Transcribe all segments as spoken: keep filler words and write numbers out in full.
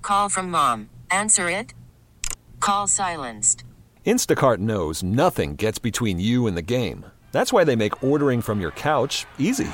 Call from mom. Answer it. Call silenced. Instacart knows nothing gets between you and the game. That's why they make ordering from your couch easy.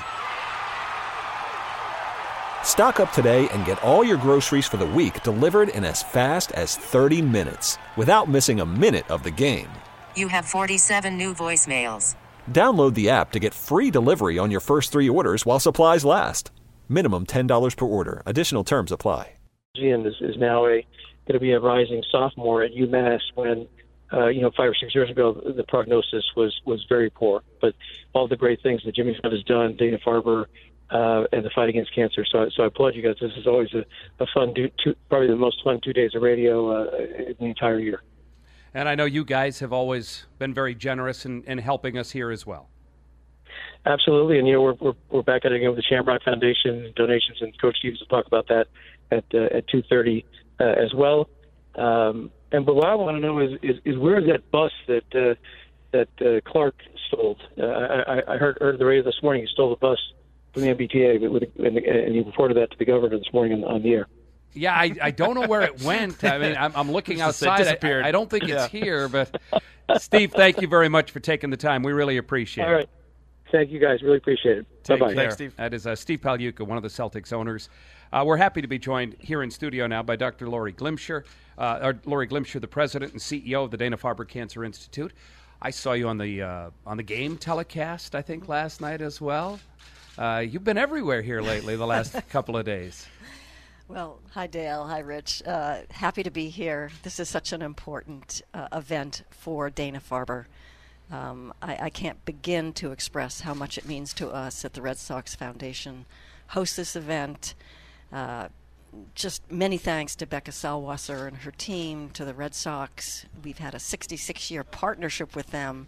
Stock up today and get all your groceries for the week delivered in as fast as thirty minutes without missing a minute of the game. You have forty-seven new voicemails. Download the app to get free delivery on your first three orders while supplies last. Minimum ten dollars per order. Additional terms apply. And is, is now a going to be a rising sophomore at UMass when, uh, you know, five or six years ago, the prognosis was, was very poor. But all the great things that Jimmy Fund has done, Dana-Farber, uh, and the fight against cancer. So, so I applaud you guys. This is always a, a fun, do, two, probably the most fun two days of radio uh, in the entire year. And I know you guys have always been very generous in, in helping us here as well. Absolutely. And, you know, we're, we're, we're back at it again with the Shamrock Foundation donations, and Coach Stevens will talk about that at uh, at two thirty uh, as well. Um, and but what I want to know is, is, is where is that bus that uh, that uh, Clark stole? Uh, I, I heard, heard the radio this morning he stole the bus from the M B T A, with, and, and he reported that to the governor this morning on, on the air. Yeah, I, I don't know where it went. I mean, I'm, I'm looking outside. I, I don't think it's yeah. here. But, Steve, thank you very much for taking the time. We really appreciate it. All right. Thank you, guys. Really appreciate it. Take Bye-bye. care. Thanks, Steve. That is uh, Steve Pagliuca, one of the Celtics owners. Uh, we're happy to be joined here in studio now by Doctor Lori Glimcher, uh, or Lori Glimcher, the president and C E O of the Dana-Farber Cancer Institute. I saw you on the uh, on the game telecast, I think, last night as well. Uh, you've been everywhere here lately the last couple of days. Well, hi, Dale. Hi, Rich. Uh, happy to be here. This is such an important uh, event for Dana-Farber. Um, I, I can't begin to express how much it means to us at the Red Sox Foundation. Host this event. Uh, just many thanks to Becca Salwasser and her team, to the Red Sox. We've had a sixty-six year partnership with them.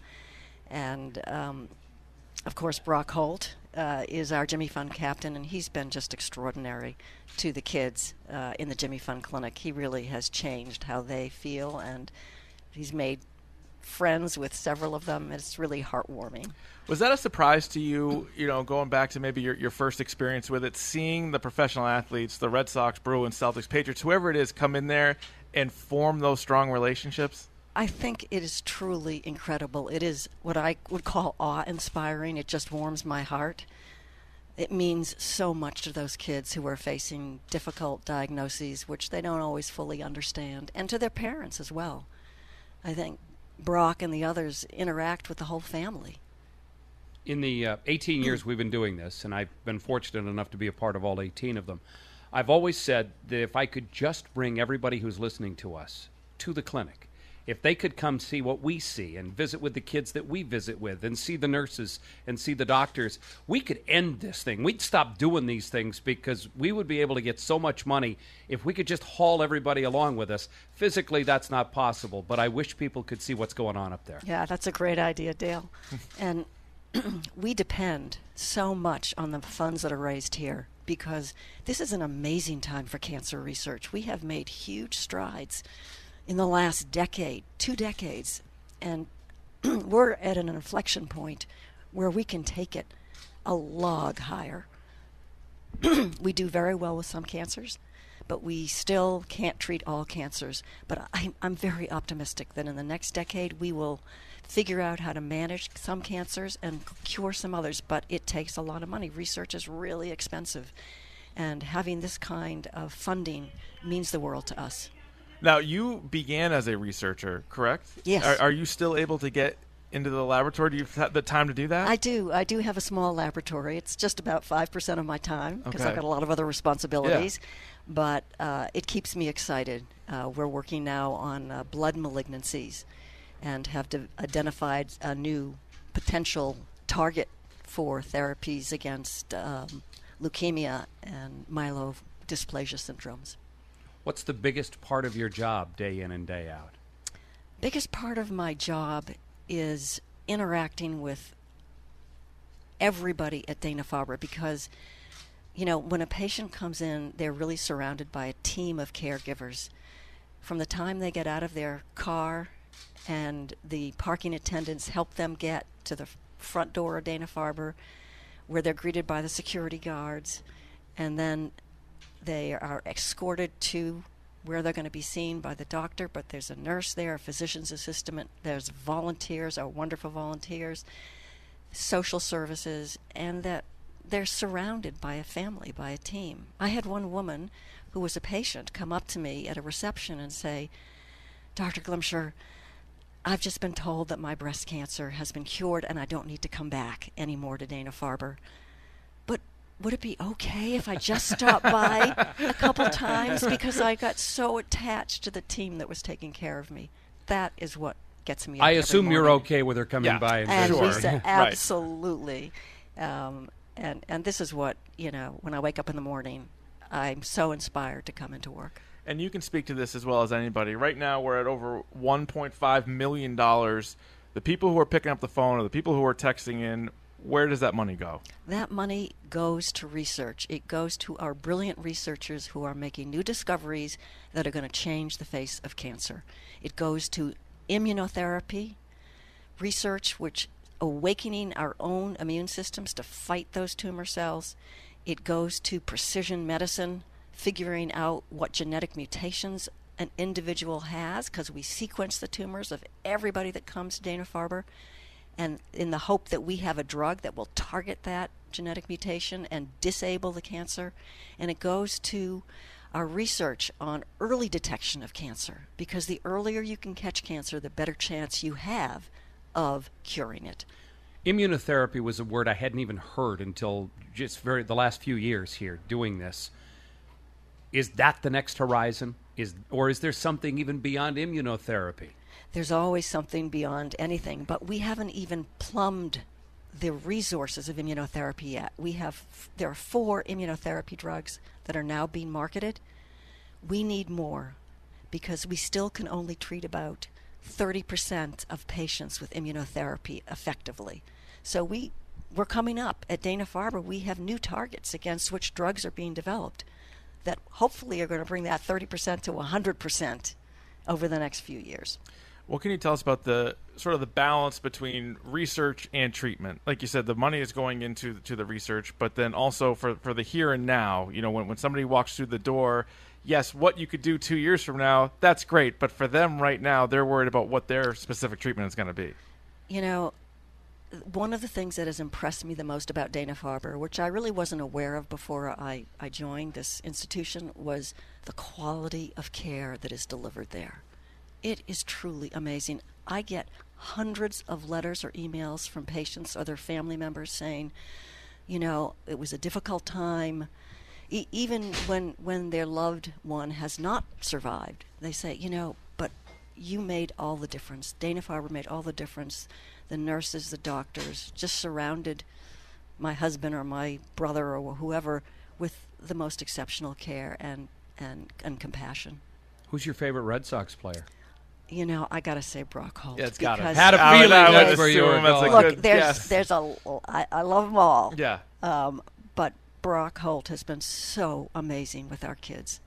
And, um, of course, Brock Holt uh, is our Jimmy Fund captain, and he's been just extraordinary to the kids uh, in the Jimmy Fund Clinic. He really has changed how they feel, and he's made friends with several of them. It's really heartwarming. Was that a surprise to you, you know, going back to maybe your, your first experience with it, seeing the professional athletes, the Red Sox, Bruins, Celtics, Patriots, whoever it is, come in there and form those strong relationships? I think it is truly incredible. It is what I would call awe-inspiring. It just warms my heart. It means so much to those kids who are facing difficult diagnoses, which they don't always fully understand, and to their parents as well. I think Brock and the others interact with the whole family. In the uh, eighteen years we've been doing this, and I've been fortunate enough to be a part of all eighteen of them, I've always said that if I could just bring everybody who's listening to us to the clinic, if they could come see what we see and visit with the kids that we visit with and see the nurses and see the doctors, we could end this thing. We'd stop doing these things because we would be able to get so much money if we could just haul everybody along with us. Physically, that's not possible, but I wish people could see what's going on up there. Yeah, that's a great idea, Dale. And we depend so much on the funds that are raised here because this is an amazing time for cancer research. We have made huge strides in the last decade, two decades, and we're at an inflection point where we can take it a log higher. We do very well with some cancers, but we still can't treat all cancers. But I'm, I'm very optimistic that in the next decade we will figure out how to manage some cancers and cure some others, but it takes a lot of money. Research is really expensive, and having this kind of funding means the world to us. Now, you began as a researcher, correct? Yes. Are, are you still able to get into the laboratory? Do you have the time to do that? I do. I do have a small laboratory. It's just about five percent of my time because Okay. I've got a lot of other responsibilities. But uh, it keeps me excited. Uh, we're working now on uh, blood malignancies and have de- identified a new potential target for therapies against um, leukemia and myelodysplasia syndromes. What's the biggest part of your job day in and day out? Biggest part of my job is interacting with everybody at Dana-Farber because, you know, when a patient comes in, they're really surrounded by a team of caregivers. From the time they get out of their car and the parking attendants help them get to the front door of Dana-Farber, where they're greeted by the security guards, and then they are escorted to where they're going to be seen by the doctor, but there's a nurse there, a physician's assistant, there's volunteers, our wonderful volunteers, social services, and that they're surrounded by a family, by a team. I had one woman who was a patient come up to me at a reception and say, Doctor Glimcher, I've just been told that my breast cancer has been cured and I don't need to come back anymore to Dana-Farber. But would it be okay if I just stopped by a couple times because I got so attached to the team that was taking care of me? That is what gets me up I every assume you're morning. okay with her coming Yeah. by and And visiting. Lisa, Right. absolutely. Um, and, and this is what, you know, when I wake up in the morning, I'm so inspired to come into work. And you can speak to this as well as anybody. Right now, we're at over one point five million dollars. The people who are picking up the phone or the people who are texting in, where does that money go? That money goes to research. It goes to our brilliant researchers who are making new discoveries that are going to change the face of cancer. It goes to immunotherapy research, which awakening our own immune systems to fight those tumor cells. It goes to precision medicine, figuring out what genetic mutations an individual has, because we sequence the tumors of everybody that comes to Dana-Farber, and in the hope that we have a drug that will target that genetic mutation and disable the cancer. And it goes to our research on early detection of cancer, because the earlier you can catch cancer, the better chance you have of curing it. Immunotherapy was a word I hadn't even heard until just very the last few years here doing this. Is that the next horizon? Is or is there something even beyond immunotherapy? There's always something beyond anything, but we haven't even plumbed the resources of immunotherapy yet. We have there are four immunotherapy drugs that are now being marketed. We need more, because we still can only treat about thirty percent of patients with immunotherapy effectively. So we we're coming up at Dana-Farber. We have new targets against which drugs are being developed that hopefully are going to bring that thirty percent to one hundred percent over the next few years. What can you tell us about the sort of the balance between research and treatment? Like you said, the money is going into to the research, but then also for, for the here and now, you know, when, when somebody walks through the door, yes, what you could do two years from now, that's great. But for them right now, they're worried about what their specific treatment is going to be. You know, one of the things that has impressed me the most about Dana-Farber, which I really wasn't aware of before I, I joined this institution, was the quality of care that is delivered there. It is truly amazing. I get hundreds of letters or emails from patients or their family members saying, you know, it was a difficult time. E- even when, when their loved one has not survived, they say, you know, but you made all the difference. Dana-Farber made all the difference. The nurses, the doctors, just surrounded my husband or my brother or whoever with the most exceptional care and, and, and compassion. Who's your favorite Red Sox player? You know, I gotta say Brock Holt. Yeah, it's gotta because- be. Had a I would- feeling I would that's where you were assume that's a going. Look, good there's guess. there's a I, I love them all. Yeah. Um, but Brock Holt has been so amazing with our kids,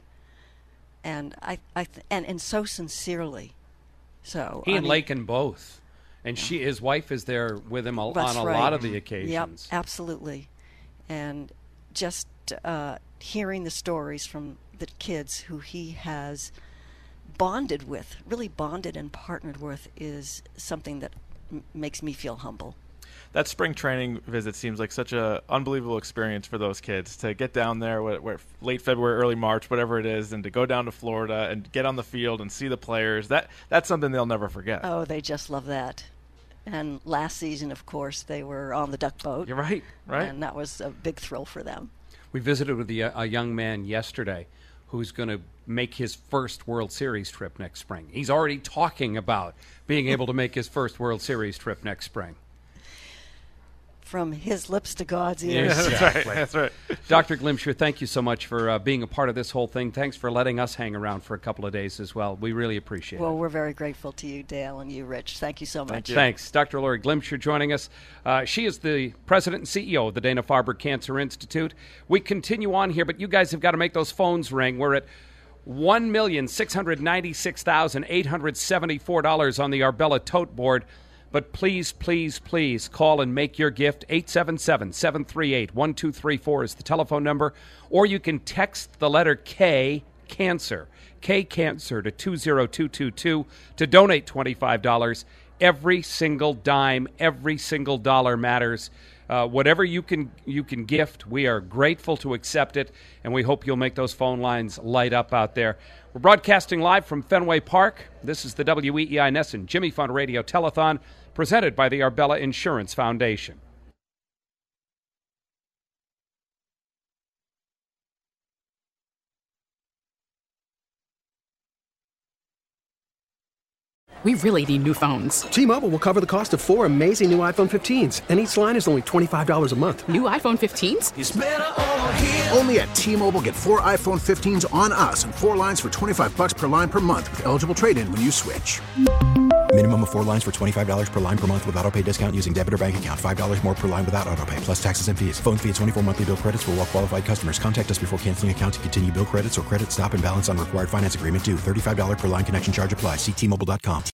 and I I th- and and so sincerely. So He I and mean, Lakin both. And she, his wife is there with him a, that's on a right. lot of the Yep, occasions. absolutely, and just uh, hearing the stories from the kids who he has bonded with, really bonded and partnered with, is something that m- makes me feel humble. That spring training visit seems like such a unbelievable experience for those kids to get down there where, where late February, early March, whatever it is, and to go down to Florida and get on the field and see the players. That that's something they'll never forget. Oh, they just love that. And last season, of course, they were on the duck boat. You're right, right? And that was a big thrill for them. We visited with the, a young man yesterday who's going to make his first World Series trip next spring. He's already talking about being able to make his first World Series trip next spring. From his lips to God's ears. Yeah, that's right. That's right. Doctor Glimcher, thank you so much for uh, being a part of this whole thing. Thanks for letting us hang around for a couple of days as well. We really appreciate Well, it. we're very grateful to you, Dale, and you, Rich. Thank you so much. you. Thanks. Doctor Lori Glimcher joining us. Uh, she is the president and C E O of the Dana-Farber Cancer Institute. We continue on here, but you guys have got to make those phones ring. We're at one million six hundred ninety-six thousand eight hundred seventy-four dollars on the Arbella tote board. But please, please, please call and make your gift. eight seven seven, seven three eight, one two three four is the telephone number. Or you can text the letter K, Cancer, K-Cancer to two zero two two two to donate twenty-five dollars. Every single dime, every single dollar matters. Uh, whatever you can you can gift, we are grateful to accept it, and we hope you'll make those phone lines light up out there. We're broadcasting live from Fenway Park. This is the W E E I Nesson Jimmy Fund Radio Telethon, presented by the Arbella Insurance Foundation. We really need new phones. T-Mobile will cover the cost of four amazing new iPhone fifteens, and each line is only twenty-five dollars a month. New iPhone fifteens? It's better over here. Only at T-Mobile, get four iPhone fifteens on us and four lines for twenty-five dollars per line per month with eligible trade-in when you switch. Minimum of four lines for twenty-five dollars per line per month with autopay discount using debit or bank account. five dollars more per line without autopay, plus taxes and fees. Phone fee at twenty-four monthly bill credits for well-qualified customers. Contact us before canceling account to continue bill credits or credit stop and balance on required finance agreement due. thirty-five dollars per line connection charge applies. See T Mobile dot com.